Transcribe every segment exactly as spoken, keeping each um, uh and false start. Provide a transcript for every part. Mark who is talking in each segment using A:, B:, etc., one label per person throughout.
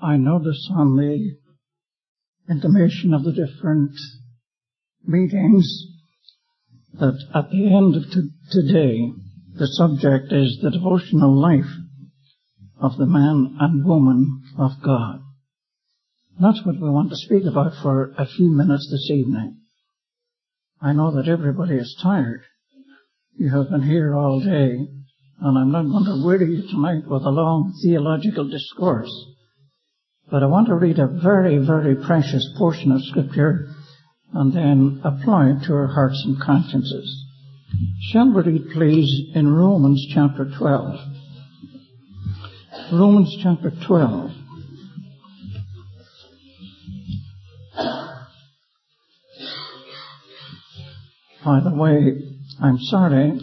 A: I notice on the intimation of the different meetings that at the end of t- today, the subject is the devotional life of the man and woman of God. That's what we want to speak about for a few minutes this evening. I know that everybody is tired. You have been here all day, and I'm not going to weary you tonight with a long theological discourse. But I want to read a very, very precious portion of Scripture and then apply it to our hearts and consciences. Shall we read, please, in Romans chapter twelve? Romans chapter twelve. By the way, I'm sorry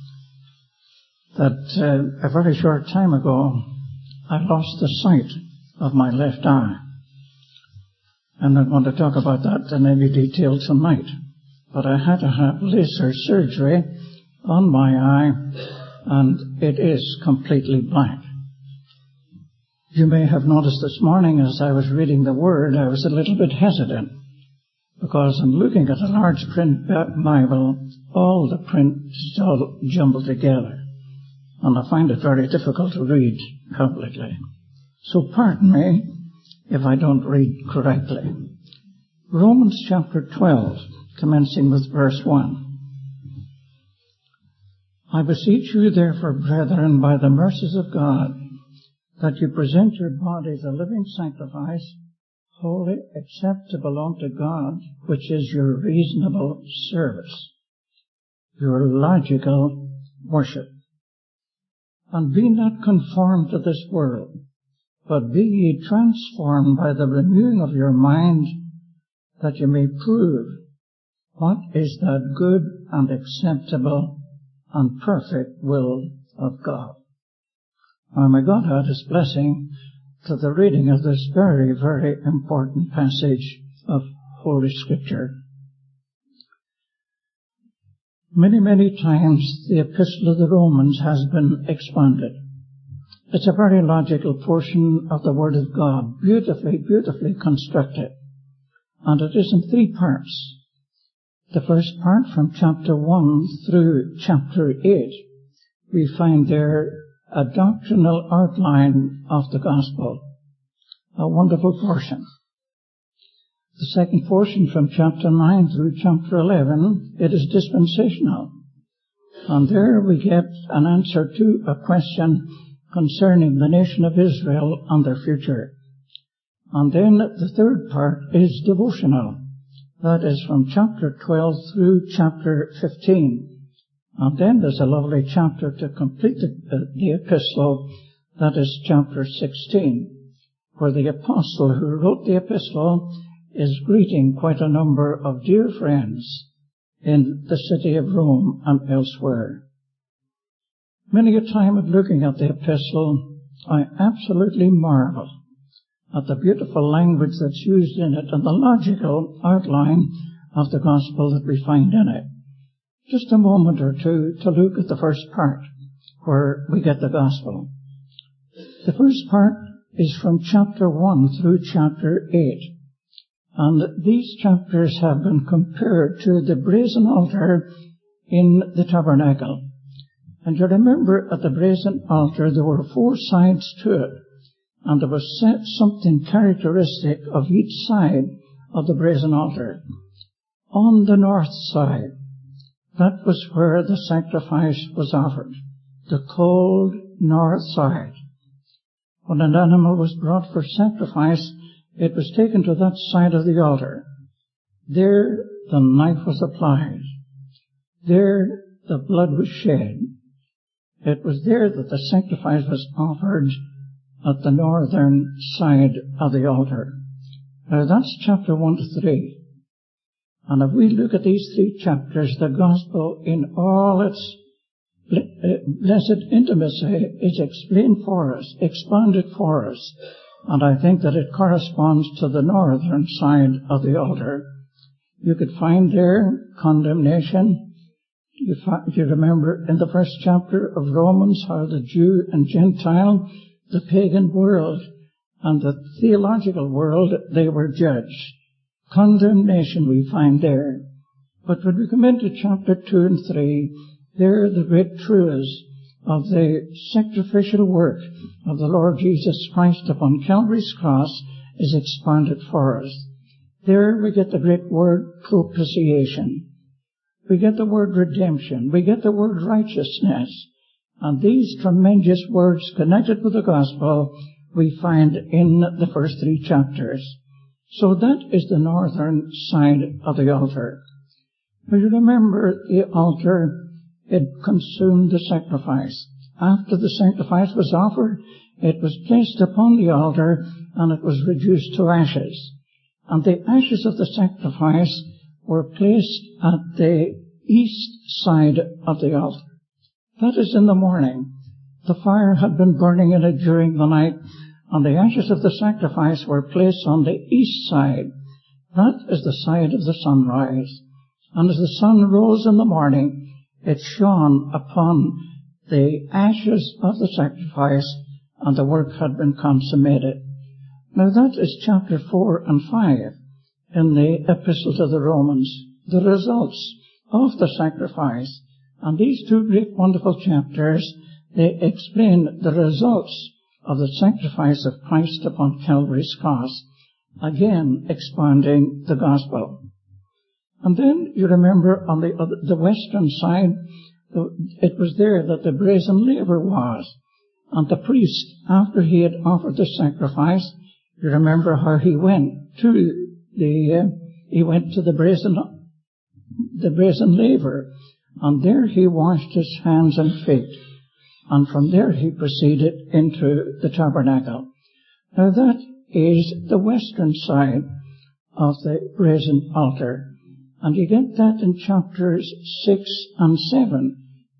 A: that uh, a very short time ago I lost the sight of my left eye. I'm not going to talk about that in any detail tonight, but I had to have laser surgery on my eye, and it is completely black. You may have noticed this morning as I was reading the Word, I was a little bit hesitant, because I'm looking at a large print Bible, all the print is all jumbled together, and I find it very difficult to read publicly. So pardon me if I don't read correctly. Romans chapter twelve, commencing with verse one. I beseech you therefore, brethren, by the mercies of God, that you present your bodies a living sacrifice, holy, acceptable unto God, which is your reasonable service, your logical worship. And be not conformed to this world, but be ye transformed by the renewing of your mind, that you may prove what is that good and acceptable and perfect will of God. Now may God add His blessing to the reading of this very, very important passage of Holy Scripture. Many, many times the Epistle of the Romans has been expanded. It's a very logical portion of the Word of God, beautifully, beautifully constructed. And it is in three parts. The first part, from chapter one through chapter eight, we find there a doctrinal outline of the gospel. A wonderful portion. The second portion, from chapter nine through chapter eleven, it is dispensational. And there we get an answer to a question concerning the nation of Israel and their future. And then the third part is devotional. That is from chapter twelve through chapter fifteen. And then there's a lovely chapter to complete the, uh, the epistle. That is chapter sixteen, where the apostle who wrote the epistle is greeting quite a number of dear friends in the city of Rome and elsewhere. Many a time at looking at the epistle, I absolutely marvel at the beautiful language that's used in it and the logical outline of the gospel that we find in it. Just a moment or two to look at the first part, where we get the gospel. The first part is from chapter one through chapter eight. And these chapters have been compared to the brazen altar in the tabernacle. And you remember at the brazen altar there were four sides to it, and there was set something characteristic of each side of the brazen altar. On the north side, that was where the sacrifice was offered, the cold north side. When an animal was brought for sacrifice, it was taken to that side of the altar. There the knife was applied. There the blood was shed. It was there that the sacrifice was offered at the northern side of the altar. Now that's chapter one to three. And if we look at these three chapters, the gospel in all its blessed intimacy is explained for us, expounded for us. And I think that it corresponds to the northern side of the altar. You could find there condemnation. You, fi- you remember in the first chapter of Romans how the Jew and Gentile, the pagan world, and the theological world, they were judged. Condemnation we find there. But when we come into chapter two and three, there the great truths of the sacrificial work of the Lord Jesus Christ upon Calvary's cross is expounded for us. There we get the great word propitiation. We get the word redemption. We get the word righteousness. And these tremendous words connected with the gospel we find in the first three chapters. So that is the northern side of the altar. Now you remember the altar, it consumed the sacrifice. After the sacrifice was offered, it was placed upon the altar and it was reduced to ashes. And the ashes of the sacrifice were placed at the east side of the altar. That is in the morning. The fire had been burning in it during the night, and the ashes of the sacrifice were placed on the east side. That is the side of the sunrise. And as the sun rose in the morning, it shone upon the ashes of the sacrifice, and the work had been consummated. Now that is chapter four and five in the Epistle to the Romans, the results of the sacrifice. And these two great wonderful chapters, they explain the results of the sacrifice of Christ upon Calvary's cross, again expounding the gospel. And then you remember on the other, the western side, it was there that the brazen laver was. And the priest, after he had offered the sacrifice, you remember how he went to the, uh, he went to the brazen, the brazen laver, and there he washed his hands and feet, and from there he proceeded into the tabernacle. Now that is the western side of the brazen altar, and you get that in chapters six and seven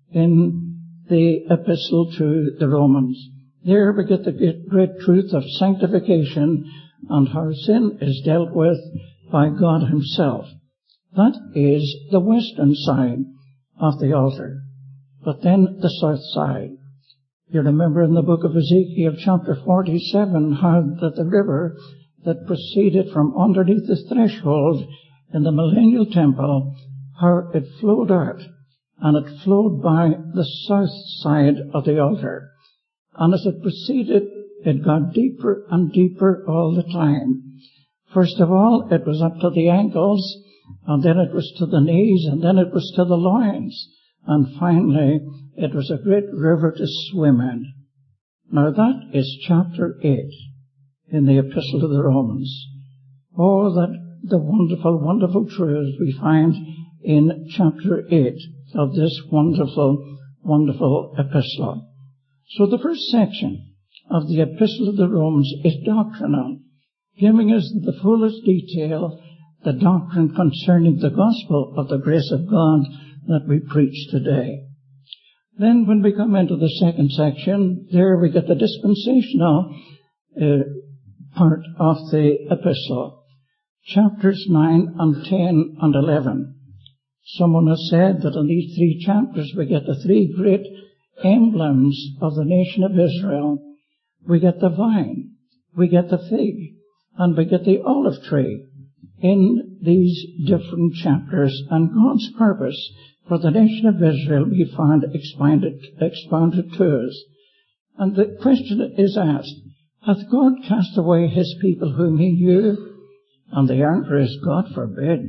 A: in the Epistle to the Romans. There we get the great truth of sanctification and how sin is dealt with by God Himself. That is the western side of the altar. But then the south side. You remember in the book of Ezekiel chapter forty-seven how that the river that proceeded from underneath the threshold in the millennial temple, how it flowed out, and it flowed by the south side of the altar. And as it proceeded, it got deeper and deeper all the time. First of all, it was up to the ankles, and then it was to the knees, and then it was to the loins, and finally it was a great river to swim in. Now that is chapter eight in the Epistle to the Romans. Oh, that the wonderful, wonderful truths we find in chapter eight of this wonderful, wonderful epistle. So the first section of the Epistle of the Romans is doctrinal, giving us the fullest detail the doctrine concerning the gospel of the grace of God that we preach today. Then when we come into the second section, there we get the dispensational uh, part of the epistle, chapters nine and ten and eleven. Someone has said that in these three chapters we get the three great emblems of the nation of Israel. We get the vine, we get the fig, and we get the olive tree in these different chapters, and God's purpose for the nation of Israel we find expounded, expounded to us. And the question is asked, hath God cast away His people whom He knew? And the answer is, God forbid.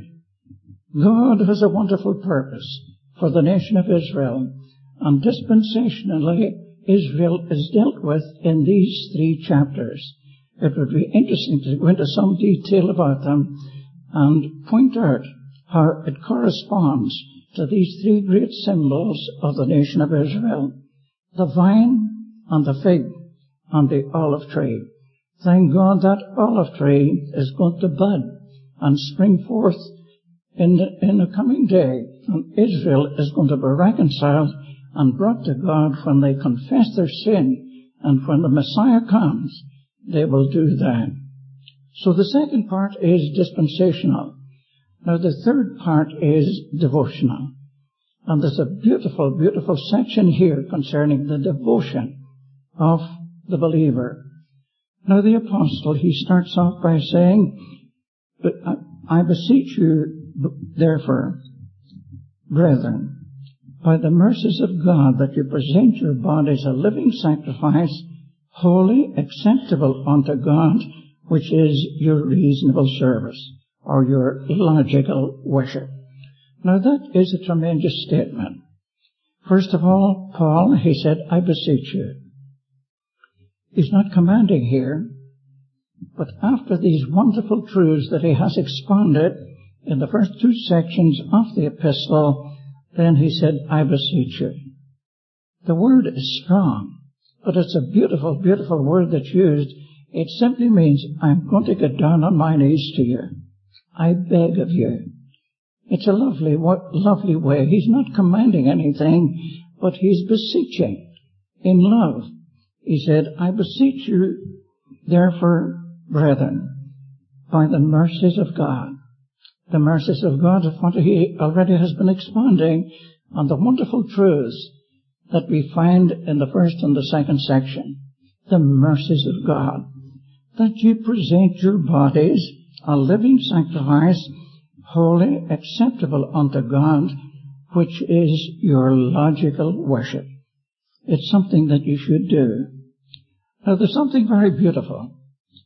A: God has a wonderful purpose for the nation of Israel, and dispensationally Israel is dealt with in these three chapters. It would be interesting to go into some detail about them and point out how it corresponds to these three great symbols of the nation of Israel: the vine and the fig and the olive tree. Thank God that olive tree is going to bud and spring forth in the, in the coming day, and Israel is going to be reconciled and brought to God when they confess their sin, and when the Messiah comes, they will do that. So the second part is dispensational. Now the third part is devotional. And there's a beautiful, beautiful section here concerning the devotion of the believer. Now the apostle, he starts off by saying, I beseech you, therefore, brethren, by the mercies of God, that you present your bodies a living sacrifice, holy, acceptable unto God, which is your reasonable service, or your logical worship. Now that is a tremendous statement. First of all, Paul, he said, I beseech you. He's not commanding here, but after these wonderful truths that he has expounded in the first two sections of the epistle, then he said, I beseech you. The word is strong, but it's a beautiful, beautiful word that's used. It simply means, I'm going to get down on my knees to you. I beg of you. It's a lovely, lovely way. He's not commanding anything, but he's beseeching in love. He said, I beseech you, therefore, brethren, by the mercies of God. The mercies of God of what he already has been expounding on the wonderful truths that we find in the first and the second section. The mercies of God. That you present your bodies a living sacrifice, holy, acceptable unto God, which is your logical worship. It's something that you should do. Now there's something very beautiful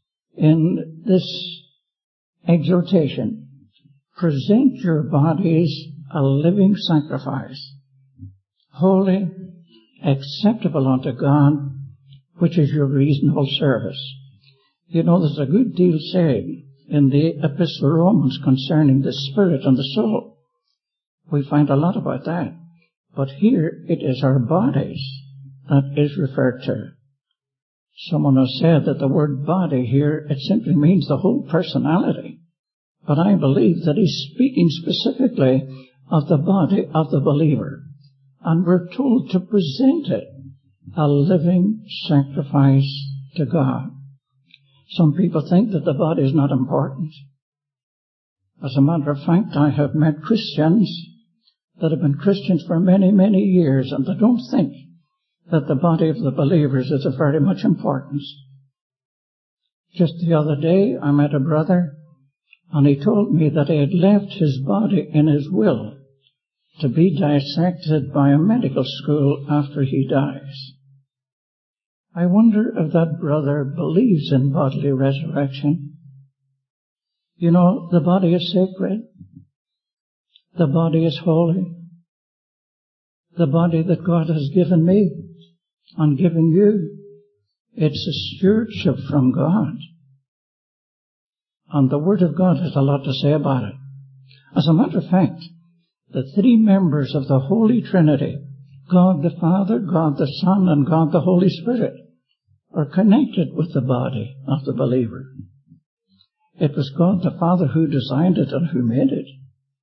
A: in this exhortation. Present your bodies a living sacrifice, holy, acceptable unto God, which is your reasonable service. You know, there's a good deal said in the Epistle of Romans concerning the spirit and the soul. We find a lot about that. But here it is our bodies that is referred to. Someone has said that the word body here, it simply means the whole personality. But I believe that he's speaking specifically of the body of the believer. And we're told to present it a living sacrifice to God. Some people think that the body is not important. As a matter of fact, I have met Christians that have been Christians for many, many years, and they don't think that the body of the believers is of very much importance. Just the other day, I met a brother, and he told me that he had left his body in his will to be dissected by a medical school after he dies. I wonder if that brother believes in bodily resurrection. You know, the body is sacred. The body is holy. The body that God has given me and given you, it's a stewardship from God. And the Word of God has a lot to say about it. As a matter of fact, the three members of the Holy Trinity, God the Father, God the Son, and God the Holy Spirit, are connected with the body of the believer. It was God the Father who designed it and who made it.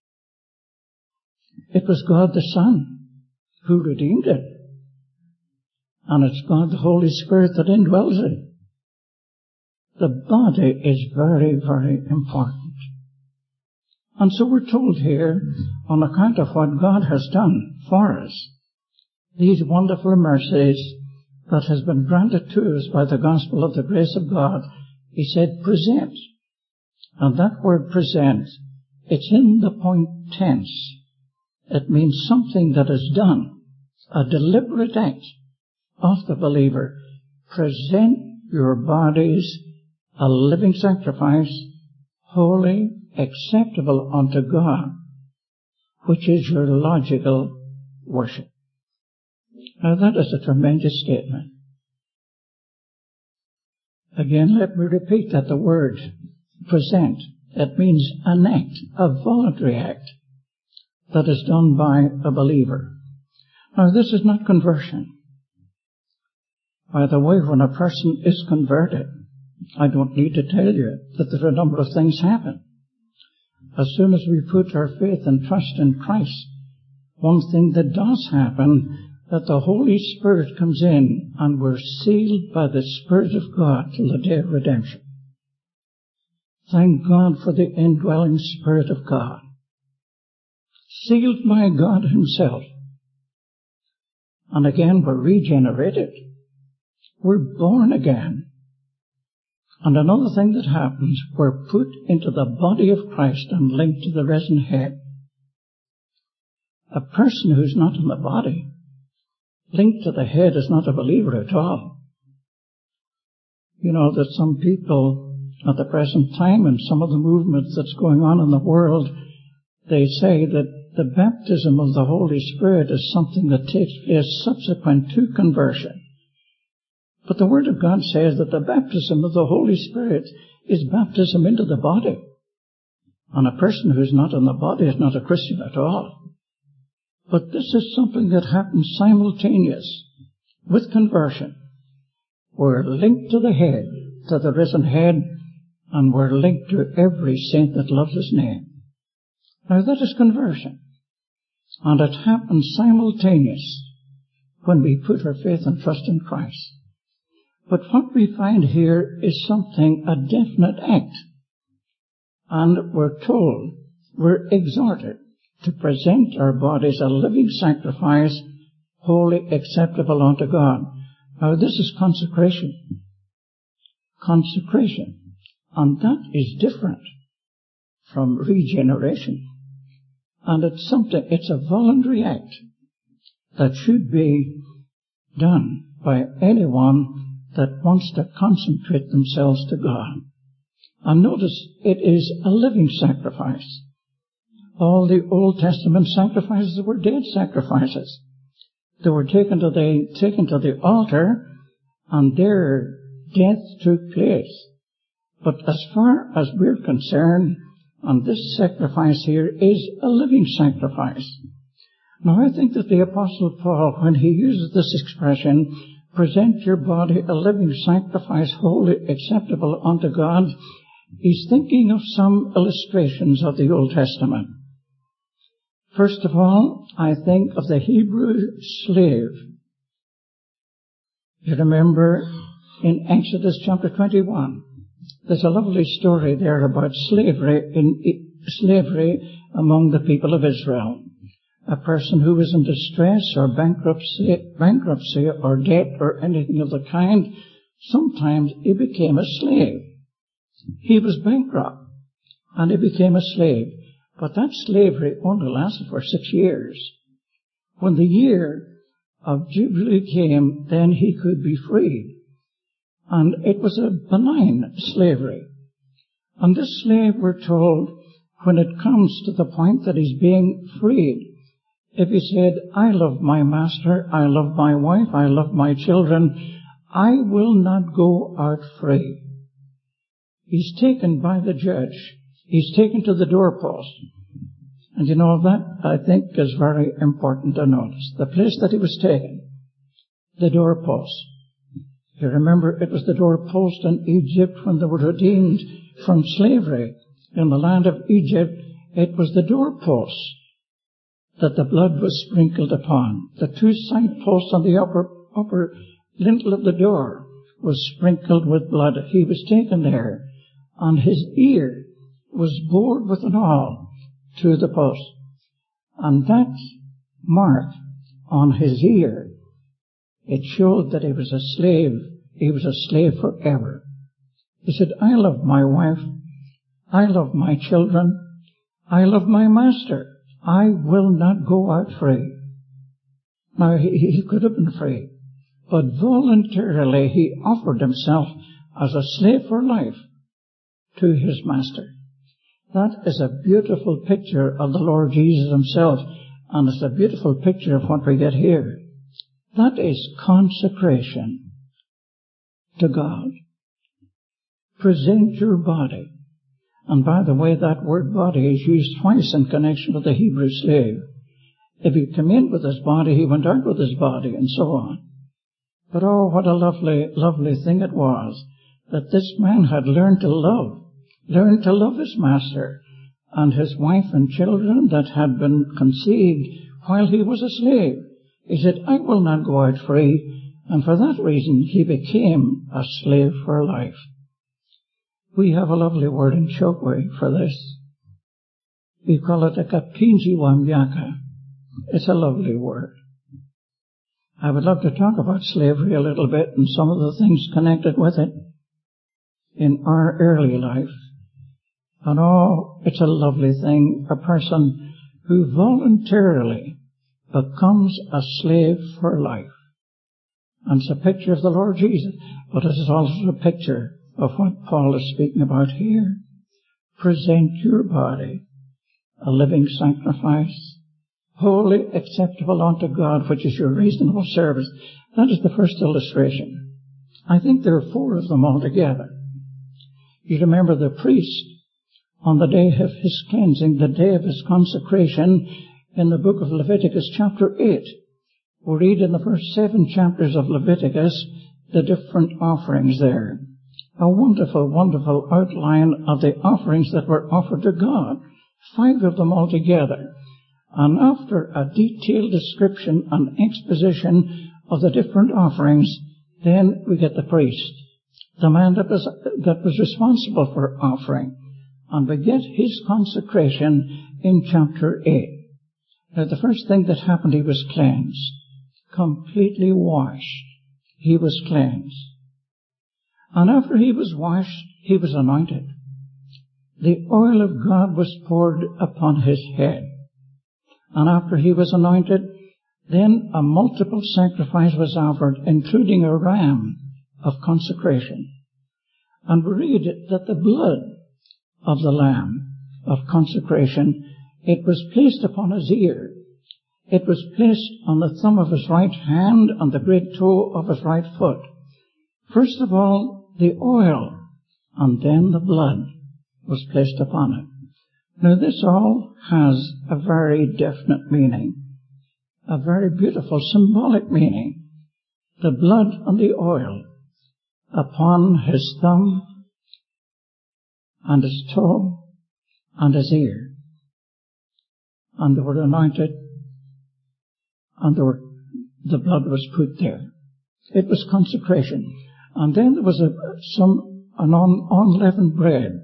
A: It was God the Son who redeemed it. And it's God the Holy Spirit that indwells it. The body is very, very important. And so we're told here, on account of what God has done for us, these wonderful mercies that has been granted to us by the gospel of the grace of God, he said, present. And that word present, it's in the point tense. It means something that is done, a deliberate act of the believer. Present your bodies a living sacrifice, holy, acceptable unto God, which is your logical worship. Now that is a tremendous statement. Again, let me repeat that the word present, it means an act, a voluntary act that is done by a believer. Now this is not conversion. By the way, when a person is converted, I don't need to tell you that there are a number of things happen. As soon as we put our faith and trust in Christ, one thing that does happen, that the Holy Spirit comes in and we're sealed by the Spirit of God till the day of redemption. Thank God for the indwelling Spirit of God. Sealed by God Himself. And again, we're regenerated. We're born again. And another thing that happens, we're put into the body of Christ and linked to the risen head. A person who's not in the body, linked to the head, is not a believer at all. You know that some people at the present time, and some of the movements that's going on in the world, they say that the baptism of the Holy Spirit is something that takes place subsequent to conversion. But the Word of God says that the baptism of the Holy Spirit is baptism into the body. And a person who's not in the body is not a Christian at all. But this is something that happens simultaneous with conversion. We're linked to the head, to the risen head, and we're linked to every saint that loves His name. Now that is conversion. And it happens simultaneous when we put our faith and trust in Christ. But what we find here is something, a definite act. And we're told, we're exhorted to present our bodies a living sacrifice, wholly acceptable unto God. Now this is consecration. Consecration. And that is different from regeneration. And it's something, it's a voluntary act that should be done by anyone that wants to consecrate themselves to God. And notice, it is a living sacrifice. All the Old Testament sacrifices were dead sacrifices. They were taken to the, taken to the altar, and their death took place. But as far as we're concerned, and this sacrifice here is a living sacrifice. Now I think that the Apostle Paul, when he uses this expression, present your body a living sacrifice, wholly acceptable unto God, he's thinking of some illustrations of the Old Testament. First of all, I think of the Hebrew slave. You remember in Exodus chapter twenty-one, there's a lovely story there about slavery in slavery among the people of Israel. A person who was in distress or bankruptcy, bankruptcy or debt or anything of the kind, sometimes he became a slave. He was bankrupt and he became a slave. But that slavery only lasted for six years. When the year of Jubilee came, then he could be freed. And it was a benign slavery. And this slave, we're told, when it comes to the point that he's being freed, if he said, I love my master, I love my wife, I love my children, I will not go out free. He's taken by the judge. He's taken to the doorpost. And you know, that I think is very important to notice. The place that he was taken, the doorpost. You remember, it was the doorpost in Egypt when they were redeemed from slavery. In the land of Egypt, it was the doorpost that the blood was sprinkled upon. The two side posts on the upper, upper lintel of the door was sprinkled with blood. He was taken there, and his ear was bored with an awl to the post. And that mark on his ear, it showed that he was a slave. He was a slave forever. He said, I love my wife. I love my children. I love my master. I will not go out free. Now, he, he could have been free, but voluntarily he offered himself as a slave for life to his master. That is a beautiful picture of the Lord Jesus himself, and it's a beautiful picture of what we get here. That is consecration to God. Present your body. And by the way, that word body is used twice in connection with the Hebrew slave. If he came in with his body, he went out with his body, and so on. But oh, what a lovely, lovely thing it was that this man had learned to love, learned to love his master and his wife and children that had been conceived while he was a slave. He said, I will not go out free, and for that reason he became a slave for life. We have a lovely word in Chokwe for this. We call it a kapinji wamyaka. It's a lovely word. I would love to talk about slavery a little bit and some of the things connected with it. in our early life. And oh, it's a lovely thing, a person who voluntarily becomes a slave for life. And it's a picture of the Lord Jesus, but it is also a picture of what Paul is speaking about here. Present your body a living sacrifice, wholly acceptable unto God, which is your reasonable service. That is the first illustration. I think there are four of them altogether. You remember the priest on the day of his cleansing, the day of his consecration, in the book of Leviticus chapter eight. We read in the first seven chapters of Leviticus the different offerings there. A wonderful, wonderful outline of the offerings that were offered to God. Five of them altogether. And after a detailed description and exposition of the different offerings, then we get the priest, the man that was, that was responsible for offering. And we get his consecration in chapter eight. Now the first thing that happened, he was cleansed. Completely washed. He was cleansed. And after he was washed, he was anointed. The oil of God was poured upon his head. And after he was anointed, then a multiple sacrifice was offered, including a ram of consecration. And we read that the blood of the lamb of consecration, it was placed upon his ear. It was placed on the thumb of his right hand and the great toe of his right foot. First of all, the oil, and then the blood was placed upon it. Now this all has a very definite meaning, a very beautiful symbolic meaning. The blood and the oil upon his thumb and his toe and his ear. And they were anointed, and there were, the blood was put there. It was consecration. And then there was a, some an un, unleavened bread.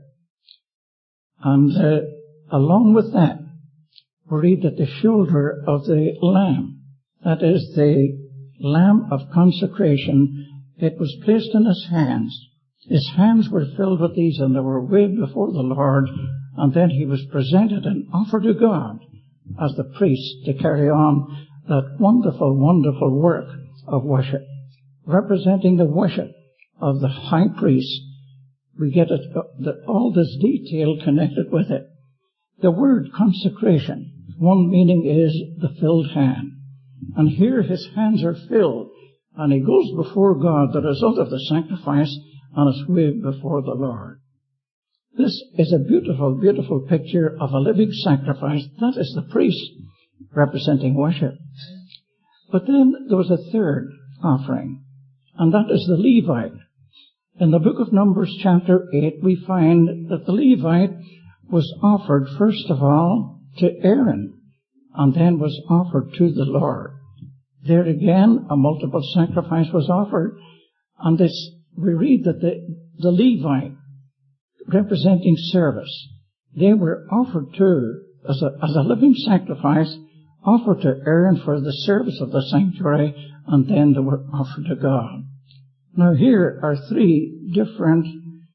A: And uh, along with that, we read that the shoulder of the lamb, that is the lamb of consecration, it was placed in his hands. His hands were filled with these, and they were waved before the Lord, and then he was presented and offered to God as the priest to carry on that wonderful, wonderful work of worship, representing the worship of the high priest. We get it, the, all this detail connected with it. The word consecration, one meaning is the filled hand. And here his hands are filled, and he goes before God, the result of the sacrifice, and is waved before the Lord. This is a beautiful, beautiful picture of a living sacrifice. That is the priest representing worship. But then there was a third offering, and that is the Levite. In the book of Numbers chapter eight, we find that the Levite was offered first of all to Aaron, and then was offered to the Lord. There again, a multiple sacrifice was offered, and this, we read that the, the Levite, representing service, they were offered to, as a, as a living sacrifice, offered to Aaron for the service of the sanctuary, and then they were offered to God. Now here are three different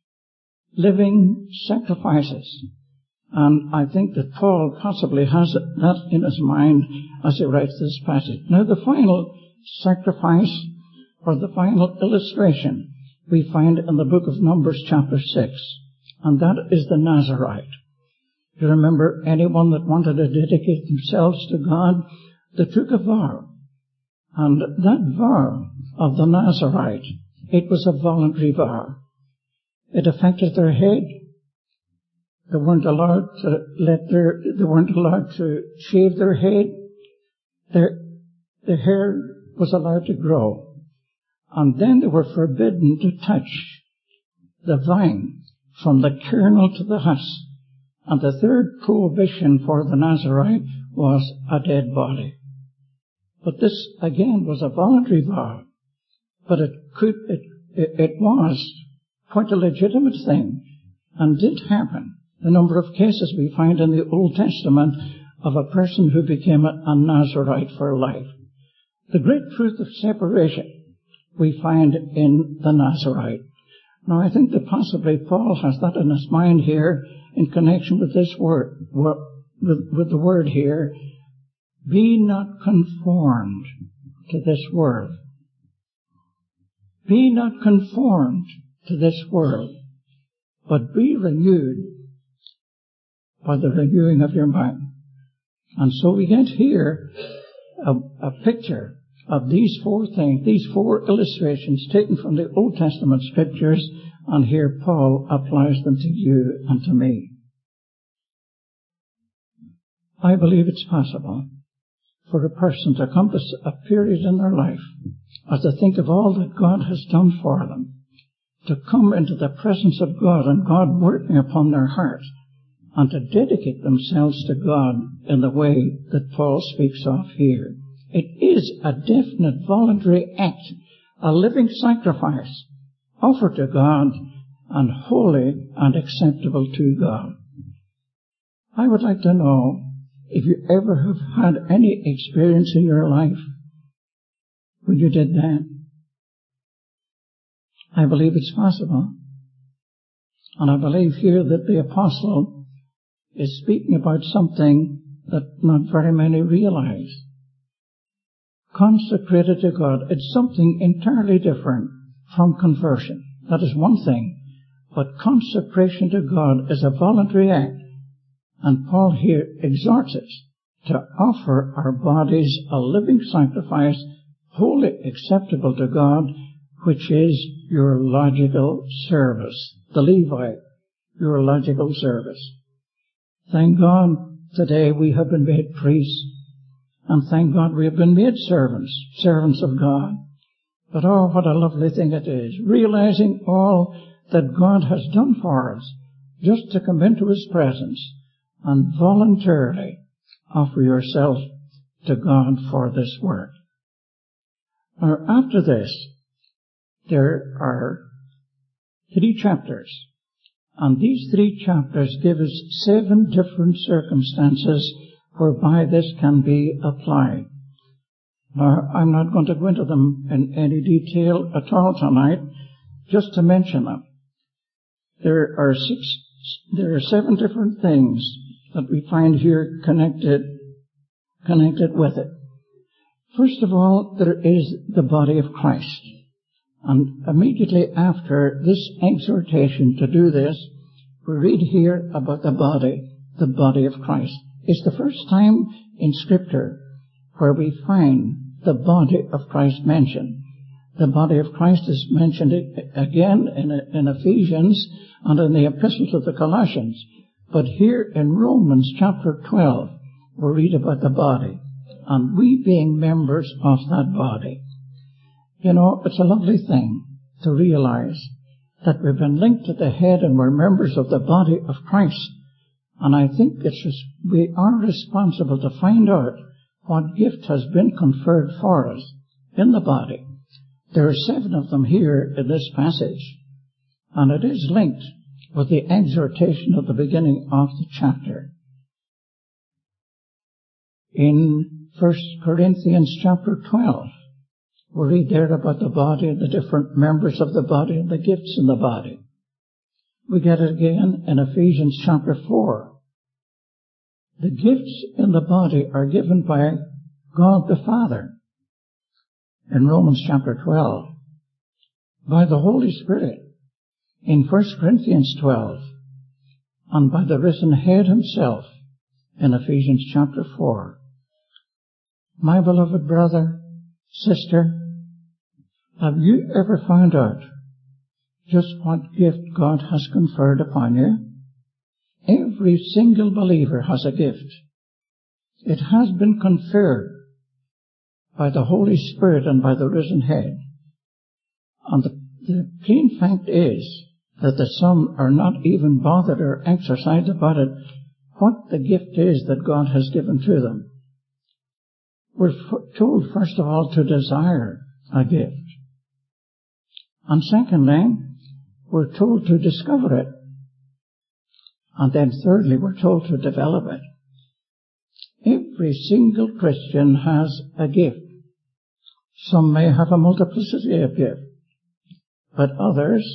A: living sacrifices. And I think that Paul possibly has that in his mind as he writes this passage. Now the final sacrifice, or the final illustration, we find in the book of Numbers chapter six. And that is the Nazarite. You remember, anyone that wanted to dedicate themselves to God, they took a vow. And that vow of the Nazarite, it was a voluntary vow. It affected their head. They weren't allowed to let their, they weren't allowed to shave their head. Their, their hair was allowed to grow. And then they were forbidden to touch the vine from the kernel to the husk. And the third prohibition for the Nazarite was a dead body. But this, again, was a voluntary vow. But it could, it, it, it was quite a legitimate thing, and did happen. The number of cases we find in the Old Testament of a person who became a, a Nazarite for life. The great truth of separation we find in the Nazarite. Now, I think that possibly Paul has that in his mind here in connection with this word, with, with the word here, be not conformed to this world. Be not conformed to this world, but be renewed by the renewing of your mind. And so we get here a, a picture of these four things, these four illustrations taken from the Old Testament scriptures, and here Paul applies them to you and to me. I believe it's possible for a person to come to a period in their life, as they think of all that God has done for them, to come into the presence of God and God working upon their heart, and to dedicate themselves to God in the way that Paul speaks of here. It is a definite voluntary act, a living sacrifice offered to God and holy and acceptable to God. I would like to know if you ever have had any experience in your life when you did that. I believe it's possible. And I believe here that the apostle is speaking about something that not very many realize. Consecrated to God, it's something entirely different from conversion. That is one thing. But consecration to God is a voluntary act. And Paul here exhorts us to offer our bodies a living sacrifice, wholly acceptable to God, which is your logical service. The Levite, your logical service. Thank God today we have been made priests, and thank God we have been made servants, servants of God. But oh, what a lovely thing it is, realizing all that God has done for us, just to come into His presence and voluntarily offer yourself to God for this work. Now, after this, there are three chapters, and these three chapters give us seven different circumstances whereby this can be applied. Now, I'm not going to go into them in any detail at all tonight, just to mention them. There are six, there are seven different things that we find here connected, connected with it. First of all, there is the body of Christ. And immediately after this exhortation to do this, we read here about the body, the body of Christ. It's the first time in Scripture where we find the body of Christ mentioned. The body of Christ is mentioned again in, in Ephesians and in the Epistle to the Colossians. But here in Romans chapter twelve, we read about the body, and we being members of that body. You know, it's a lovely thing to realize that we've been linked to the head and we're members of the body of Christ. And I think it's just, we are responsible to find out what gift has been conferred for us in the body. There are seven of them here in this passage, and it is linked with the exhortation at the beginning of the chapter. In First Corinthians chapter twelve, we read there about the body and the different members of the body and the gifts in the body. We get it again in Ephesians chapter four. The gifts in the body are given by God the Father. In Romans chapter twelve, by the Holy Spirit in First Corinthians twelve, and by the risen head Himself in Ephesians chapter four. My beloved brother, sister, have you ever found out just what gift God has conferred upon you? Every single believer has a gift. It has been conferred by the Holy Spirit and by the risen head. And the, the plain fact is that the some are not even bothered or exercised about it, what the gift is that God has given to them. We're f- told, first of all, to desire a gift. And secondly, we're told to discover it. And then thirdly, we're told to develop it. Every single Christian has a gift. Some may have a multiplicity of gifts, but others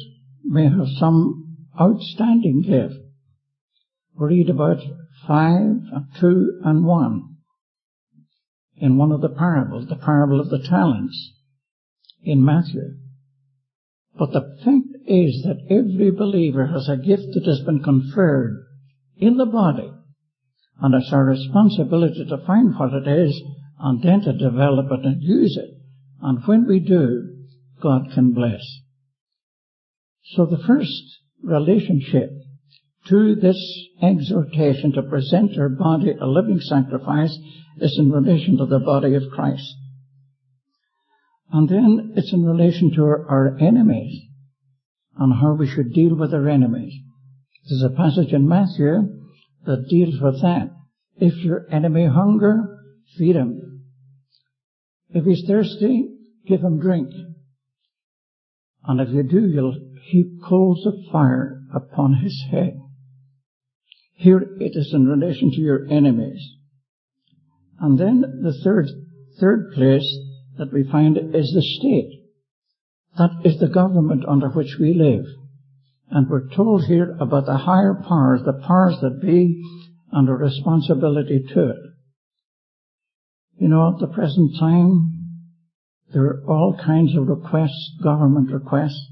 A: may have some outstanding gift. Read about five, two, and one in one of the parables, the parable of the talents in Matthew. But the fact is that every believer has a gift that has been conferred in the body, and it's our responsibility to find what it is and then to develop it and use it. And when we do, God can bless. So the first relationship to this exhortation to present our body a living sacrifice is in relation to the body of Christ. And then it's in relation to our, our enemies and how we should deal with our enemies. There's a passage in Matthew that deals with that. If your enemy hunger, feed him. If he's thirsty, give him drink. And if you do, you'll heap coals of fire upon his head. Here it is in relation to your enemies. And then the third, third place that we find is the state. That is the government under which we live. And we're told here about the higher powers, the powers that be, and a responsibility to it. You know, at the present time, there are all kinds of requests, government requests,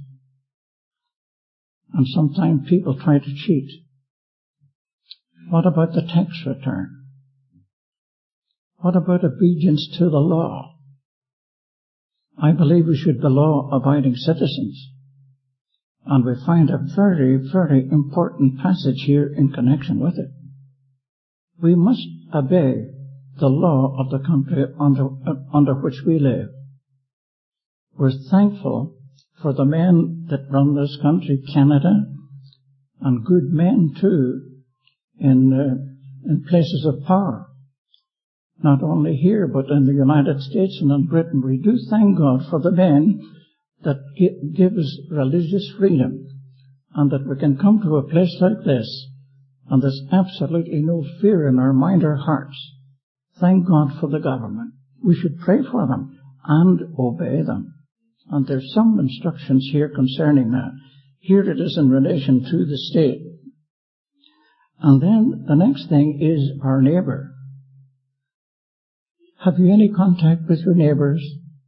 A: and sometimes people try to cheat. What about the tax return? What about obedience to the law? I believe we should be law-abiding citizens. And we find a very, very important passage here in connection with it. We must obey the law of the country under, under which we live. We're thankful for the men that run this country, Canada, and good men too, in, uh, in places of power. Not only here, but in the United States and in Britain. We do thank God for the men that give us religious freedom, and that we can come to a place like this, and there's absolutely no fear in our mind or hearts. Thank God for the government. We should pray for them and obey them. And there's some instructions here concerning that. Here it is in relation to the state. And then the next thing is our neighbor. Have you any contact with your neighbors?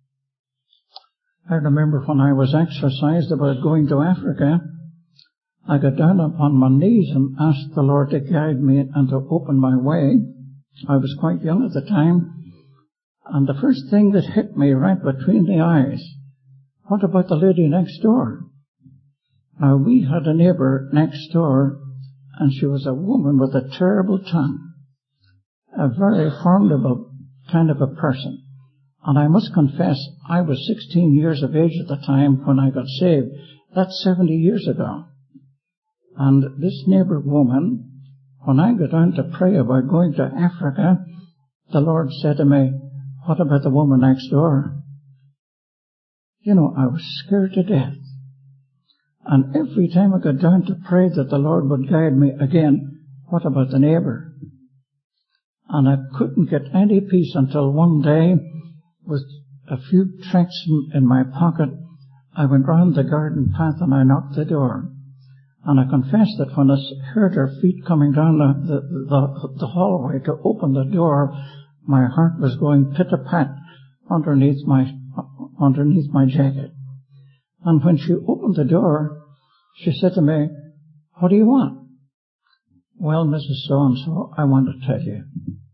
A: I remember when I was exercised about going to Africa, I got down upon my knees and asked the Lord to guide me and to open my way. I was quite young at the time. And the first thing that hit me right between the eyes, what about the lady next door? Now, we had a neighbor next door, and she was a woman with a terrible tongue, a very formidable kind of a person. And I must confess, I was sixteen years of age at the time when I got saved. That's seventy years ago. And this neighbor woman, when I got down to pray about going to Africa, the Lord said to me, what about the woman next door? You know, I was scared to death. And every time I got down to pray that the Lord would guide me again, what about the neighbor? And I couldn't get any peace until one day, with a few tracts in my pocket, I went round the garden path and I knocked the door. And I confess that when I heard her feet coming down the, the, the, the hallway to open the door, my heart was going pit-a-pat underneath my, underneath my jacket. And when she opened the door, she said to me, what do you want? Well, Missus So-and-so, I want to tell you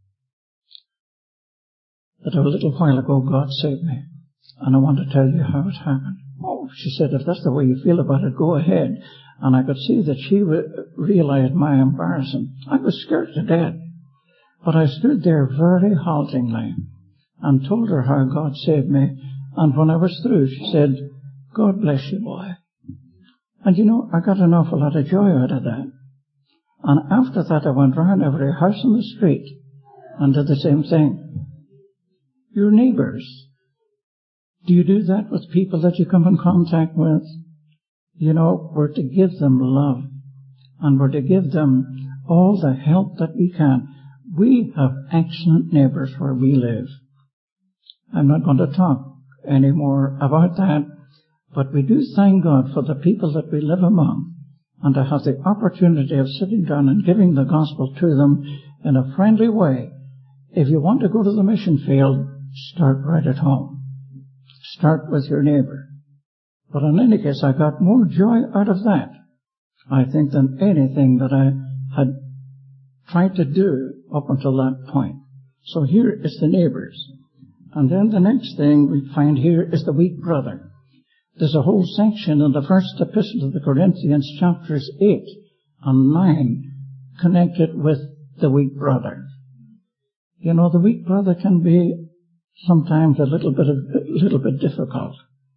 A: that a little while ago God saved me, and I want to tell you how it happened. Oh, she said, if that's the way you feel about it, go ahead. And I could see that she realized my embarrassment. I was scared to death. But I stood there very haltingly and told her how God saved me. And when I was through, she said, God bless you, boy. And you know, I got an awful lot of joy out of that. And after that, I went round every house on the street and did the same thing. Your neighbors. Do you do that with people that you come in contact with? You know, we're to give them love, and we're to give them all the help that we can. We have excellent neighbors where we live. I'm not going to talk any more about that, But we do thank God for the people that we live among, and to have the opportunity of sitting down and giving the gospel to them in a friendly way. If you want to go to the mission field, start right at home. Start with your neighbor. But in any case, I got more joy out of that, I think, than anything that I had tried to do up until that point. So here is the neighbors. And then the next thing we find here is the weak brother. There's a whole section in the first epistle of the Corinthians, chapters eight and nine, connected with the weak brother. You know, the weak brother can be sometimes a little bit, of, a little bit difficult.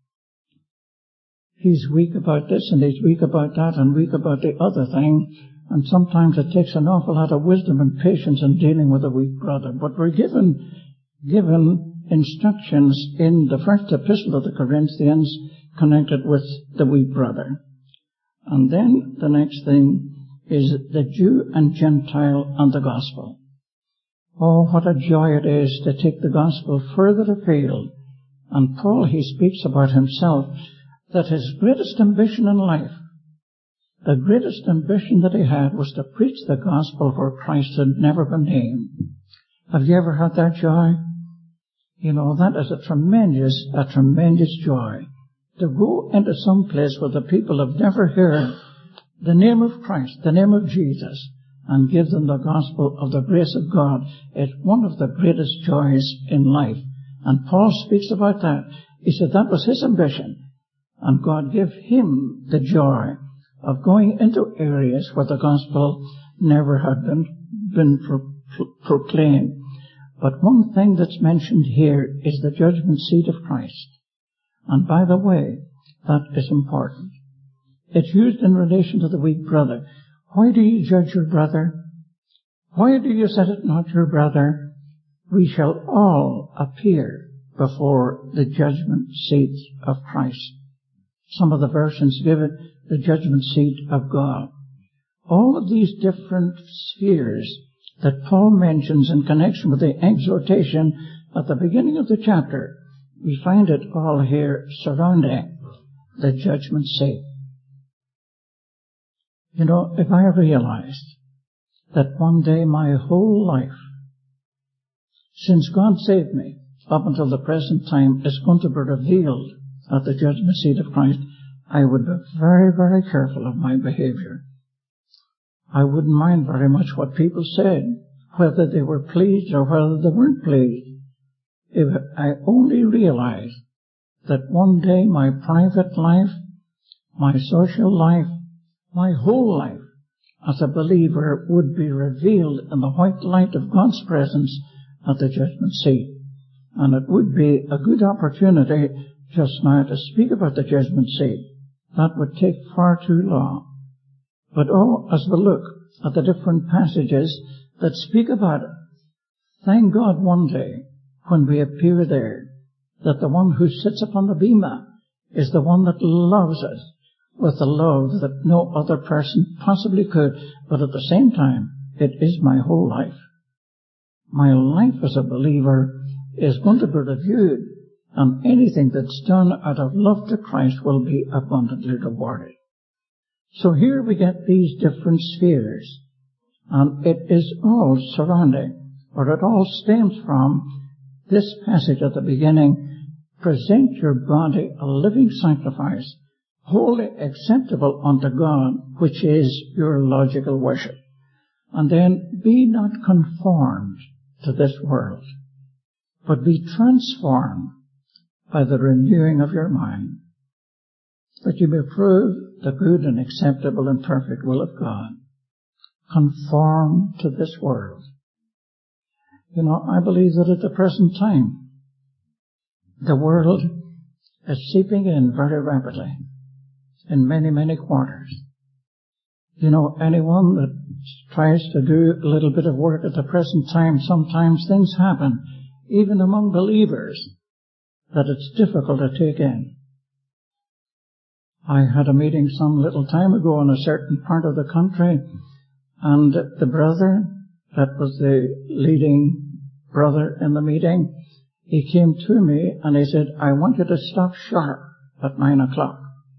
A: He's weak about this and he's weak about that and weak about the other thing. And sometimes it takes an awful lot of wisdom and patience in dealing with a weak brother. But we're given, given instructions in the first epistle of the Corinthians connected with the weak brother. And then the next thing is the Jew and Gentile and the gospel. Oh, what a joy it is to take the gospel further afield. And Paul, he speaks about himself that his greatest ambition in life, the greatest ambition that he had, was to preach the gospel where Christ had never been named. Have you ever had that joy? You know, that is a tremendous, a tremendous joy. To go into some place where the people have never heard the name of Christ, the name of Jesus, and give them the gospel of the grace of God, is one of the greatest joys in life. And Paul speaks about that. He said that was his ambition. And God gave him the joy of going into areas where the gospel never had been, been pro- pro- proclaimed. But one thing that's mentioned here is the judgment seat of Christ. And by the way, that is important. It's used in relation to the weak brother. Why do you judge your brother? Why do you set it not your brother? We shall all appear before the judgment seat of Christ. Some of the versions give it the judgment seat of God. All of these different spheres that Paul mentions in connection with the exhortation at the beginning of the chapter, we find it all here surrounding the judgment seat. You know, if I realized that one day my whole life, since God saved me, up until the present time, is going to be revealed at the judgment seat of Christ, I would be very, very careful of my behavior. I wouldn't mind very much what people said, whether they were pleased or whether they weren't pleased. If I only realized that one day my private life, my social life, my whole life as a believer would be revealed in the white light of God's presence at the judgment seat. And it would be a good opportunity just now to speak about the judgment seat. That would take far too long. But oh, as we look at the different passages that speak about it, thank God one day when we appear there, that the one who sits upon the bema is the one that loves us with a love that no other person possibly could. But at the same time, it is my whole life. My life as a believer is going to be reviewed, and anything that's done out of love to Christ will be abundantly rewarded. So here we get these different spheres, and it is all surrounding, or it all stems from this passage at the beginning: present your body a living sacrifice, wholly acceptable unto God, which is your logical worship. And then, be not conformed to this world, but be transformed by the renewing of your mind, that you may prove the good and acceptable and perfect will of God. Conform to this world. You know, I believe that at the present time, the world is seeping in very rapidly in many, many quarters. You know, anyone that tries to do a little bit of work at the present time, sometimes things happen, even among believers, that it's difficult to take in. I had a meeting some little time ago in a certain part of the country, and the brother that was the leading brother in the meeting, he came to me and he said, I want you to stop sharp at nine o'clock.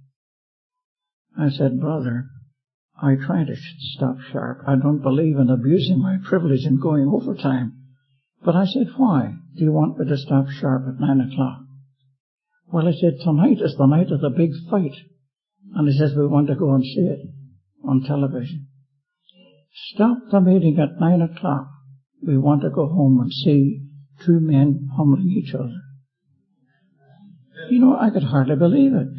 A: I said, brother, I try to stop sharp. I don't believe in abusing my privilege and going overtime. But I said, why do you want me to stop sharp at nine o'clock? Well, he said, tonight is the night of the big fight. And he says, we want to go and see it on television. Stop the meeting at nine o'clock. We want to go home and see two men humbling each other. You know, I could hardly believe it.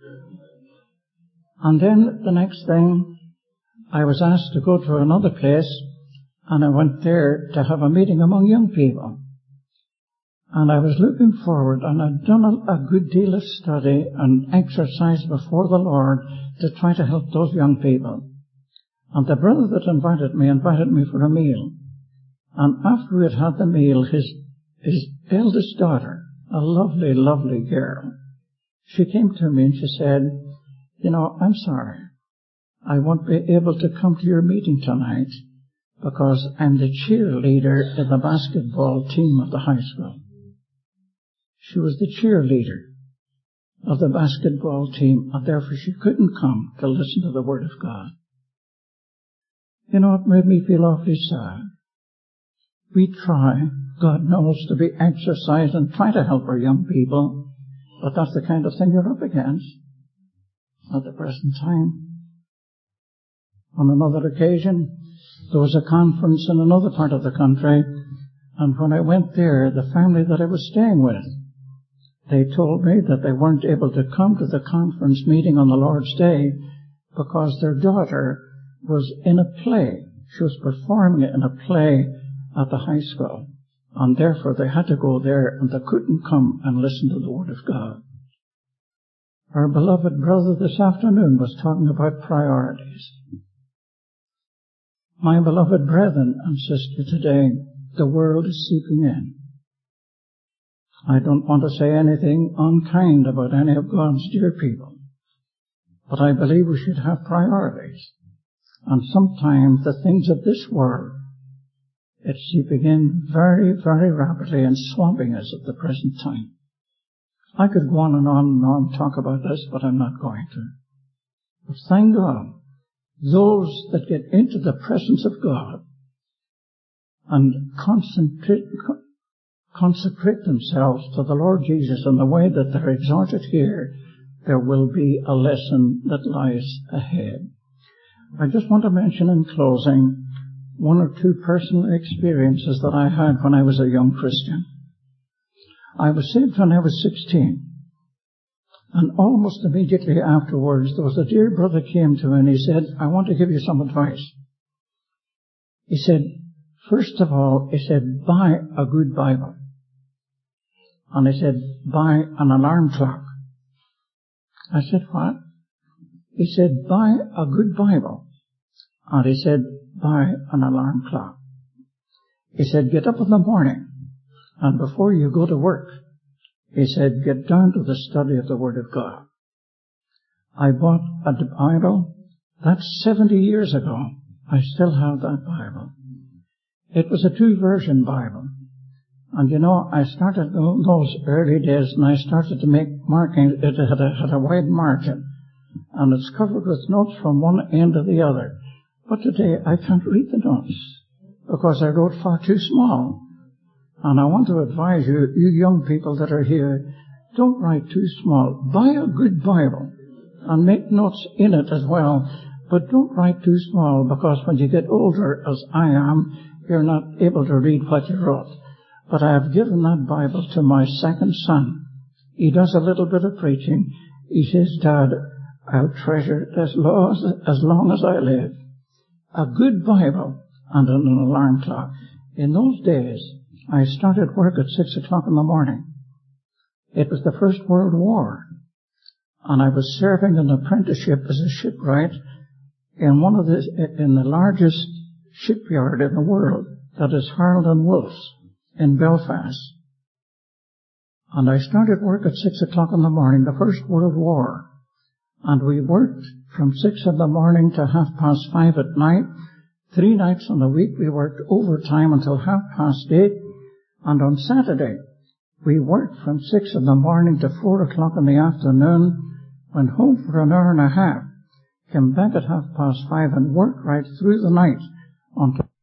A: And then the next thing, I was asked to go to another place, and I went there to have a meeting among young people. And I was looking forward, and I'd done a, a good deal of study and exercise before the Lord to try to help those young people. And the brother that invited me invited me for a meal. And after we had had the meal, his, his eldest daughter, a lovely, lovely girl, she came to me and she said, you know, I'm sorry. I won't be able to come to your meeting tonight because I'm the cheerleader in the basketball team of the high school. She was the cheerleader of the basketball team, and therefore she couldn't come to listen to the Word of God. You know, it made me feel awfully sad. We try, God knows, to be exercised and try to help our young people, but that's the kind of thing you're up against at the present time. On another occasion, there was a conference in another part of the country, and when I went there, the family that I was staying with, they told me that they weren't able to come to the conference meeting on the Lord's Day because their daughter was in a play. She was performing in a play at the high school, and therefore they had to go there, and they couldn't come and listen to the Word of God. Our beloved brother this afternoon was talking about priorities. My beloved brethren and sisters today, the world is seeping in. I don't want to say anything unkind about any of God's dear people, but I believe we should have priorities. And sometimes the things of this world, it's seeping in very, very rapidly and swamping us at the present time. I could go on and on and on and talk about this, but I'm not going to. But thank God, those that get into the presence of God and concentrate, consecrate themselves to the Lord Jesus in the way that they're exhorted here, there will be a lesson that lies ahead. I just want to mention in closing one or two personal experiences that I had when I was a young Christian. I was saved when I was sixteen. And almost immediately afterwards, there was a dear brother came to me and he said, I want to give you some advice. He said, first of all, he said, buy a good Bible. And he said, buy an alarm clock. I said, what? He said, buy a good Bible. And he said, buy an alarm clock. He said, get up in the morning, and before you go to work, he said, get down to the study of the Word of God. I bought a Bible. That's seventy years ago. I still have that Bible. It was a two-version Bible. And you know, I started those early days, and I started to make markings. It had a, had a wide margin, and it's covered with notes from one end to the other. But today I can't read the notes because I wrote far too small. And I want to advise you, you young people that are here, don't write too small. Buy a good Bible and make notes in it as well. But don't write too small, because when you get older, as I am, you're not able to read what you wrote. But I have given that Bible to my second son. He does a little bit of preaching. He says, Dad, I'll treasure it as long as, as long as I live. A good Bible and an alarm clock. In those days, I started work at six o'clock in the morning. It was the First World War, and I was serving an apprenticeship as a shipwright in one of the in the largest shipyard in the world, that is Harland and Wolff's in Belfast. And I started work at six o'clock in the morning, the First World War, and we worked from six in the morning to half past five at night. Three nights in a week we worked overtime until half past eight. And on Saturday, We worked from six in the morning to four o'clock in the afternoon, went home for an hour and a half, came back at half past five and worked right through the night until